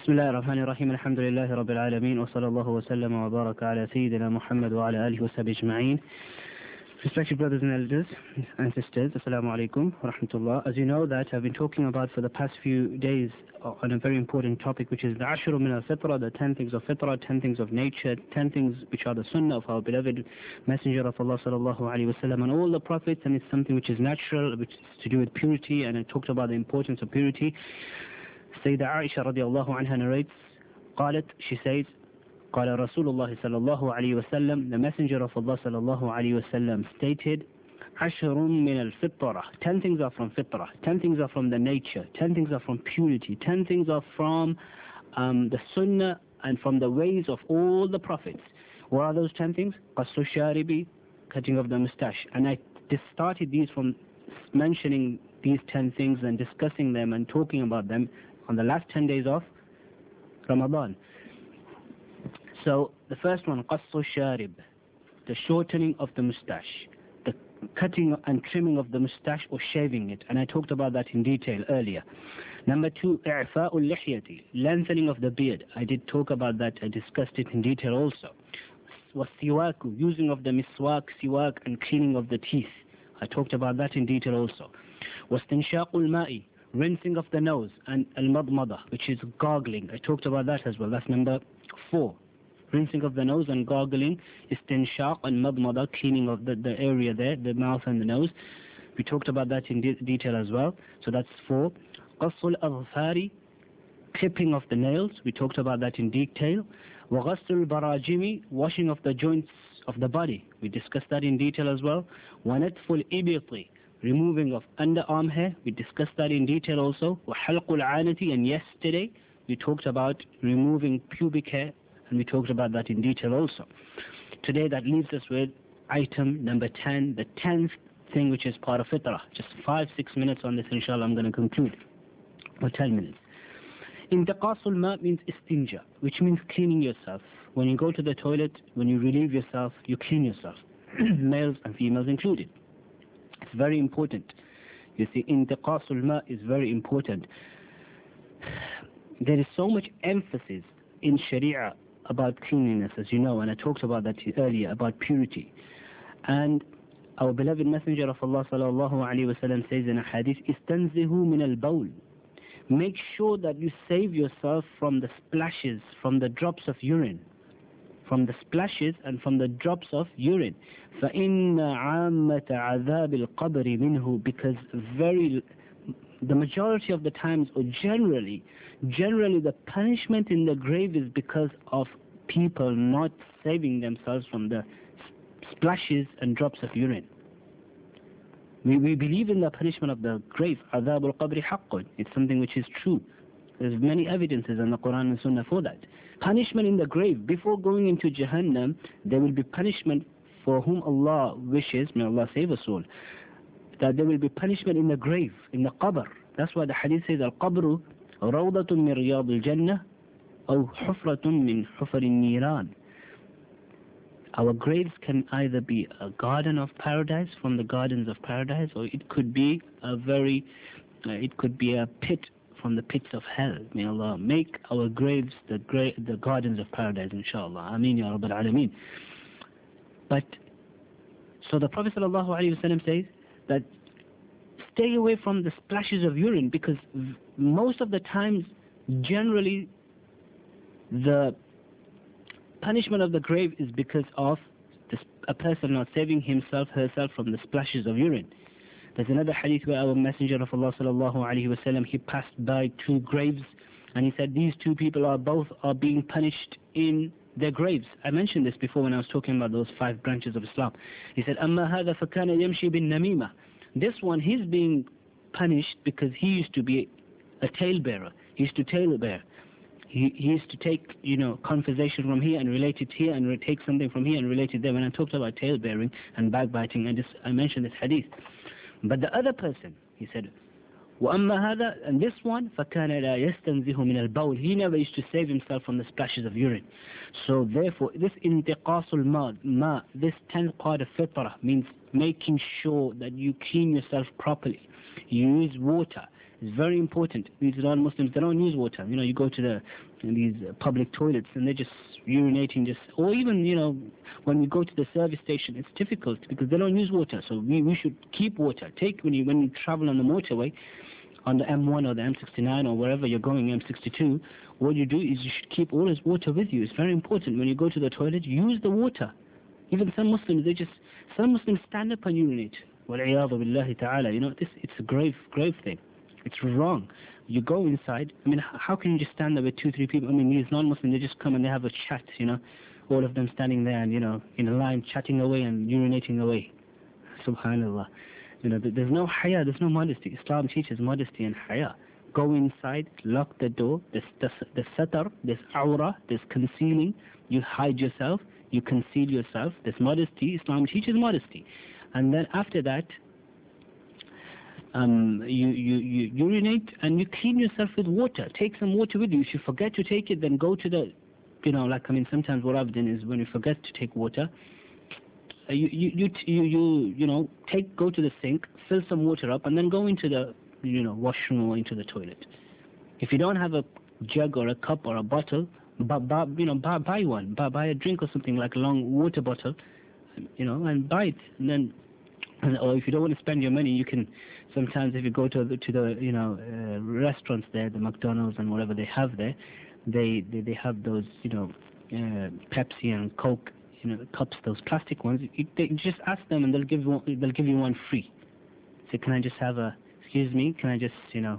بسم الله الرحمن الرحيم الحمد لله رب العالمين وصلى الله وسلم وبارك على سيدنا محمد وعلى آله وصحبه أجمعين. Respected brothers and elders and sisters, Assalamu alaikum wa rahmatullah. As you know that I've been talking about for the past few days on a very important topic, which is the Ashru min al-Fitra, the 10 things of Fitra, 10 things of nature, 10 things which are the Sunnah of our beloved Messenger of Allah sallallahu alayhi wa sallam and all the prophets, and it's something which is natural, which is to do with purity, and I talked about the importance of purity. Sayyidah Aisha radiallahu anha narrates, قالت, she says, قال رسول الله صلى الله عليه وسلم, the Messenger of Allah صلى الله عليه وسلم stated, عشر من الفطرة, 10 things are from fitrah, 10 things are from the nature, 10 things are from purity, 10 things are from the sunnah and from the ways of all the prophets. What are those 10 things? قص الشارب, cutting of the moustache. And I started these from mentioning these 10 things and discussing them and talking about them on the last 10 days of Ramadan. So the first one, قص الشارب, the shortening of the moustache, the cutting and trimming of the moustache or shaving it, and I talked about that in detail earlier. Number 2, إعفاء اللحية, lengthening of the beard. I did talk about that, I discussed it in detail also. والسواك, using of the miswak, siwak, and cleaning of the teeth. I talked about that in detail also. واستنشاق الماء, rinsing of the nose, and al-madmada, which is gargling. I talked about that as well. That's number 4. Rinsing of the nose and gargling, istinshaq and madmada, cleaning of the area there, the mouth and the nose. We talked about that in detail as well. So that's 4. Qassul al-adfari, clipping of the nails. We talked about that in detail. Wa ghassul barajimi, washing of the joints of the body. We discussed that in detail as well. Wa natful ibiti, removing of underarm hair. We discussed that in detail also. Wa halqul anati, and yesterday we talked about removing pubic hair, and we talked about that in detail also. Today that leaves us with item number 10, the 10th thing which is part of fitrah. Just 5-6 minutes on this, inshallah, I'm going to conclude. Or 10 minutes. Intaqasul ma means istinja, which means cleaning yourself. When you go to the toilet, when you relieve yourself, you clean yourself. Males and females included. It's very important. You see, intaqasul ma is very important. There is so much emphasis in Sharia about cleanliness, as you know, and I talked about that earlier, about purity. And our beloved Messenger of Allah sallallahu alayhi wa sallam says in a hadith, istanzihu min al-bawl, make sure that you save yourself from the splashes, from the drops of urine, from the splashes and from the drops of urine. فَإِنَّ عَامَّةَ عَذَابِ الْقَبْرِ مِنْهُ, because the majority of the times, or generally the punishment in the grave is because of people not saving themselves from the splashes and drops of urine. We believe in the punishment of the grave. عَذَابُ الْقَبْرِ حَقٌّ. It's something which is true. There's many evidences in the Quran and Sunnah for that. Punishment in the grave. Before going into Jahannam, there will be punishment for whom Allah wishes. May Allah save us all. That there will be punishment in the grave, in the qabr. That's why the hadith says, Al-qabru rawdatun min riyad al-jannah aw hufratun min hufar al-niran. Our graves can either be a garden of paradise from the gardens of paradise, or it could be a pit from the pits of hell. May Allah make our graves the gardens of paradise, inshallah. Ameen ya Rabbal Alameen. But, so the Prophet sallallahu alayhi wa sallam says that stay away from the splashes of urine, because most of the times, generally, the punishment of the grave is because of a person not saving herself from the splashes of urine. There's another hadith where our Messenger of Allah sallallahu alaihi wasallam, he passed by 2 graves, and he said these 2 people both are being punished in their graves. I mentioned this before when I was talking about those 5 branches of Islam. He said, أَمَّا هَذَا فَكَانَ يَمْشِي بِالنَّمِيمَةِ. This one, he's being punished because he used to be a talebearer. He used to talebear. He used to take, conversation from here and relate it here, and take something from here and relate it there. When I talked about talebearing and backbiting, I mentioned this hadith. But the other person, he said, وَأَمَّا هَذَا, and this one, فَكَانَ لَا يَسْتَنْزِهُ مِنَ الْبَوْلِ, he never used to save himself from the splashes of urine. So therefore, this intiqasul ma, this 10th part of fitrah, means making sure that you clean yourself properly. You use water, It's very important. These non-Muslims, they don't use water. You know, you go to these public toilets and they're just urinating, or even, you know, when we go to the service station, it's difficult because they don't use water. So we should keep water. When you travel on the motorway, on the M1 or the M69 or wherever you're going, M62, what you do is you should keep all this water with you. It's very important. When you go to the toilet, use the water. Even some Muslims, some Muslims stand up and urinate. وَالْعِيَاذُ بِاللَّهِ تَعَالَى. You know, it's a grave thing. It's wrong. You go inside. I mean, how can you just stand there with 2-3 people? I mean, these non-Muslims, they just come and they have a chat, you know, all of them standing there and, you know, in a line, chatting away and urinating away. Subhanallah. You know, there's no haya, there's no modesty. Islam teaches modesty and haya. Go inside, lock the door, there's satar, there's awra, there's concealing. You hide yourself, you conceal yourself. There's modesty. Islam teaches modesty. And then after that, you urinate and you clean yourself with water. Take some water with you. If you forget to take it, then go to the, you know, like, I mean, sometimes what I've done is when you forget to take water, you know, go to the sink, fill some water up, and then go into the, you know, washroom or into the toilet. If you don't have a jug or a cup or a bottle, buy one. Buy a drink or something, like a long water bottle, you know, and buy it. And then, or if you don't want to spend your money, you can sometimes, if you go to the you know, restaurants there, the McDonald's and whatever they have there, they have those, you know, Pepsi and Coke, you know, cups, those plastic ones. You just ask them and they'll give you one free. So can I just have excuse me, can I just, you know,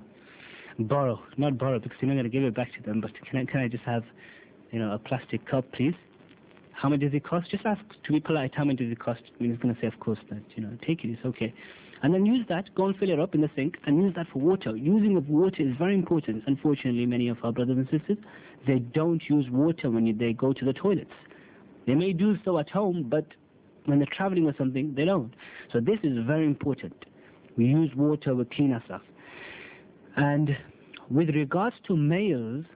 not borrow because you're not going to give it back to them, but can I just have, you know, a plastic cup, please? How much does it cost? Just ask, to be polite, how much does it cost? I mean, it's going to say, of course, that, you know, take it, it's okay. And then use that, go and fill it up in the sink, and use that for water. Using of water is very important. Unfortunately, many of our brothers and sisters, they don't use water when they go to the toilets. They may do so at home, but when they're traveling or something, they don't. So this is very important. We use water, we clean ourselves. And with regards to males,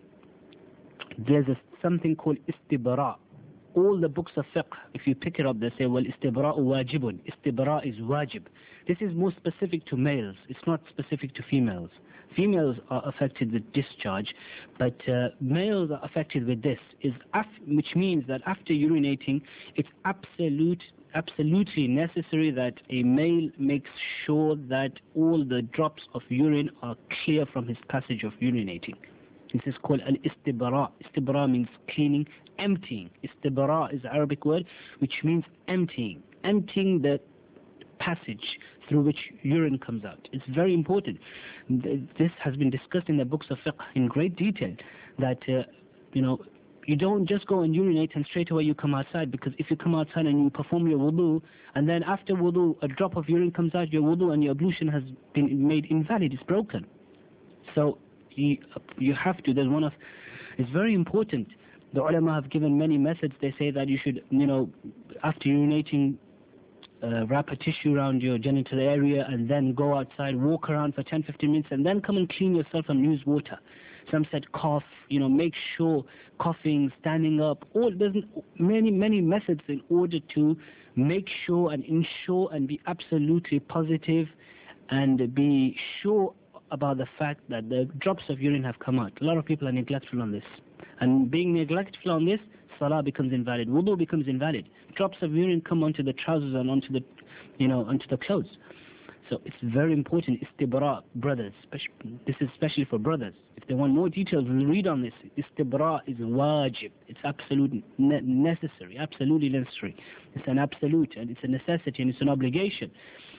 there's something called istibra. All the books of fiqh, if you pick it up, they say, well, istibra'u wajibun. Istibra is wajib. This is more specific to males. It's not specific to females. Females are affected with discharge, but males are affected with this, which means that after urinating, it's absolutely necessary that a male makes sure that all the drops of urine are clear from his passage of urinating. This is called al-istibra. Istibra means cleaning, emptying. Istibra is an Arabic word which means emptying the passage through which urine comes out. It's very important. This has been discussed in the books of fiqh in great detail, that you know, you don't just go and urinate and straight away you come outside, because if you come outside and you perform your wudu, and then after wudu a drop of urine comes out, your wudu and your ablution has been made invalid, it's broken. So you have to, it's very important. The ulama have given many methods. They say that you should, you know, after urinating, wrap a tissue around your genital area and then go outside, walk around for 10-15 minutes and then come and clean yourself and use water. Some said cough, you know, make sure, coughing, standing up, there's many methods in order to make sure and ensure and be absolutely positive and be sure about the fact that the drops of urine have come out. A lot of people are neglectful on this. And being neglectful on this, salah becomes invalid, wudu becomes invalid. Drops of urine come onto the trousers and onto the, you know, onto the clothes. So it's very important, istibra, brothers. This is especially for brothers. If they want more details, we'll read on this. Istibra is wajib. It's absolutely necessary, absolutely necessary. It's an absolute, and it's a necessity, and it's an obligation.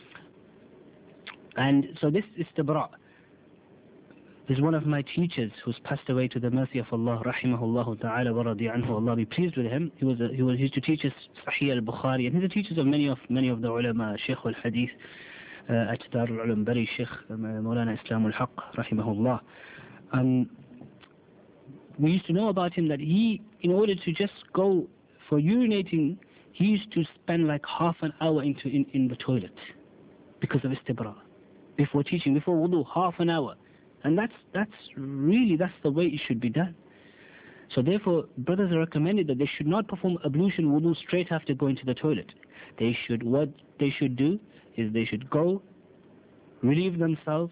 And so this istibra is one of my teachers who's passed away to the mercy of Allah, rahimahullah ta'ala wa radi anhu. Allah be pleased with him. He used to teach us Sahih al-Bukhari, and he's the teachers of many of the ulama, Shaykh al-Hadith at Darul Ulum Bari, Shaykh Maulana Islam al-Haq, rahimahullah. And we used to know about him that he, in order to just go for urinating, he used to spend like half an hour in the toilet because of istibra. Before teaching, before wudu, half an hour. And that's the way it should be done. So therefore, brothers are recommended that they should not perform ablution wudu straight after going to the toilet. What they should do is they should go, relieve themselves,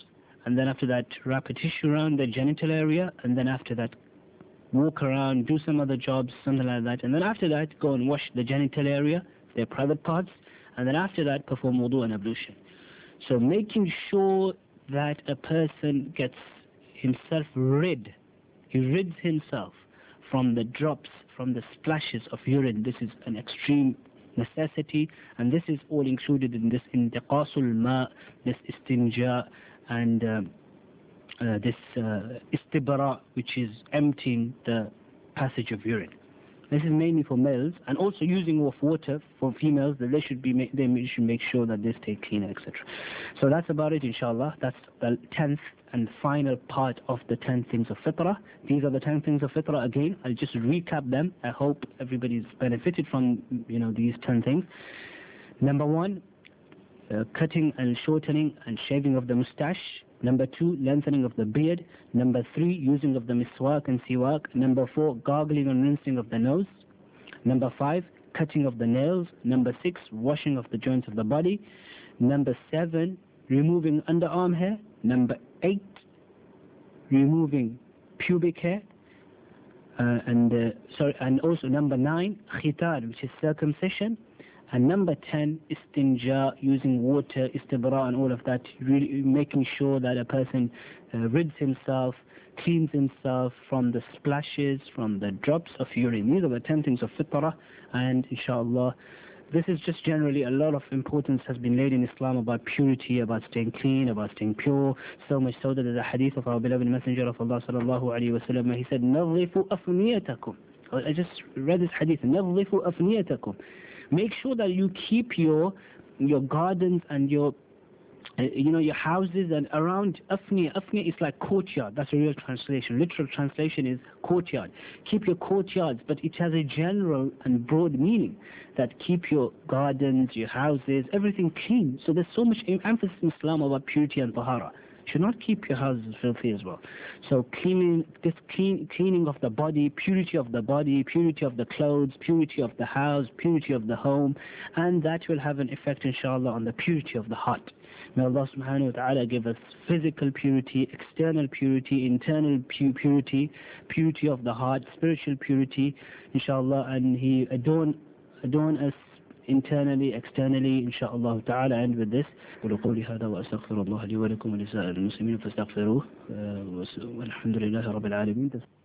and then after that wrap a tissue around the genital area, and then after that walk around, do some other jobs, something like that, and then after that go and wash the genital area, their private parts, and then after that perform wudu and ablution. So making sure that a person gets himself he rids himself from the drops, from the splashes of urine. This is an extreme necessity, and this is all included in this intiqasul ma, this istinja, and this istibra, which is emptying the passage of urine. This is mainly for males, and also using of water for females. That they should make sure that they stay clean, etc. So that's about it, inshallah. That's the 10th and final part of the 10 things of fitrah. These are the 10 things of fitrah. Again, I'll just recap them. I hope everybody's benefited from these 10 things. Number 1, cutting and shortening and shaving of the mustache. Number 2, lengthening of the beard. Number 3, using of the miswak and siwak. Number 4, gargling and rinsing of the nose. Number 5, cutting of the nails. Number 6, washing of the joints of the body. Number 7, removing underarm hair. Number 8, removing pubic hair. And also number 9, khitan, which is circumcision. And number 10, istinja, using water, istibra, and all of that, really making sure that a person rids himself, cleans himself from the splashes, from the drops of urine. These are the 10 things of fitrah, and inshallah, this is just generally a lot of importance has been laid in Islam about purity, about staying clean, about staying pure, so much so that there's a hadith of our beloved Messenger of Allah sallallahu alayhi wa sallam, he said, نَظِّفُوا أَفْنِيَتَكُمْ. I just read this hadith, نَظِّفُوا أَفْنِيَتَكُم. Make sure that you keep your gardens and your houses and around. Afniya is like courtyard. That's a real translation. Literal translation is courtyard. Keep your courtyards, but it has a general and broad meaning that keep your gardens, your houses, everything clean. So there's so much emphasis in Islam about purity and tahara. You should not keep your houses filthy as well. So cleaning of the body, purity of the body, purity of the clothes, purity of the house, purity of the home, and that will have an effect, inshallah, on the purity of the heart. May Allah subhanahu wa ta'ala give us physical purity, external purity, internal purity, purity of the heart, spiritual purity, inshallah, and He adorn us internally, externally, inshallah ta'ala. And with this, قولي هذا وأستغفر الله لي ولكم ولسائر المسلمين فاستغفروه والحمد لله رب العالمين.